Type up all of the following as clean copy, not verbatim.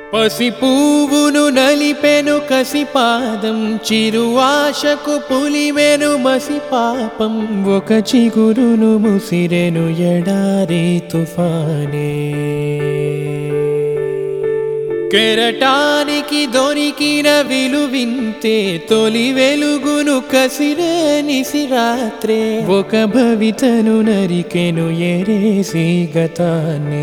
పసి పువ్వును నలిపెను కసి పాదం చిరు ఆశకు పులివెను మసి పాపం ఒక చిగురును ముసిరెను ఎడారి తుఫానే కెరటానికి దొరికిన విలువింతే తొలి వెలుగును కసిరే నిసిరాత్రే ఒక భవితను నరికెను ఎరేసి గతానే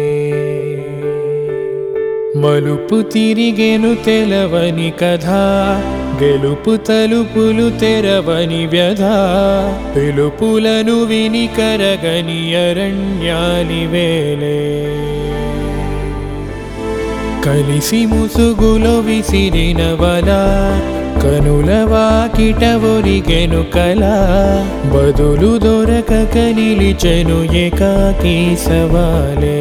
మలుపు తిరిగెను తెలవని కథ గెలుపు తలుపులు తెరవని వ్యధ పిలుపులను విని కరగని అరణ్యాని వేలే కలిసి ముసుగులో విసిరిన వల కనుల వాకిట ఒరిగెను కల బదులు దొరకక నిలిచెను ఏకాకి సవాలే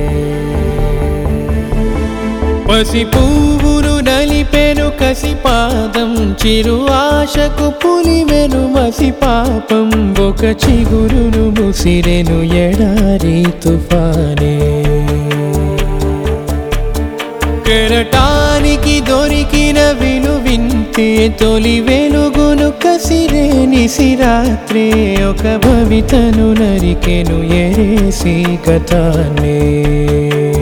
పసి పువ్వును నలిపెను కసి పాదం చిరు ఆశకు పులివెను మసి పాపం ఒక చిగురును ముసిరెను ఎడారి తుఫానే కెరటానికి దొరికిన విలువింతే తొలి వెలుగును కసిరే నిసిరాత్రే ఒక భవితను నరికెను ఎరేసి గతానే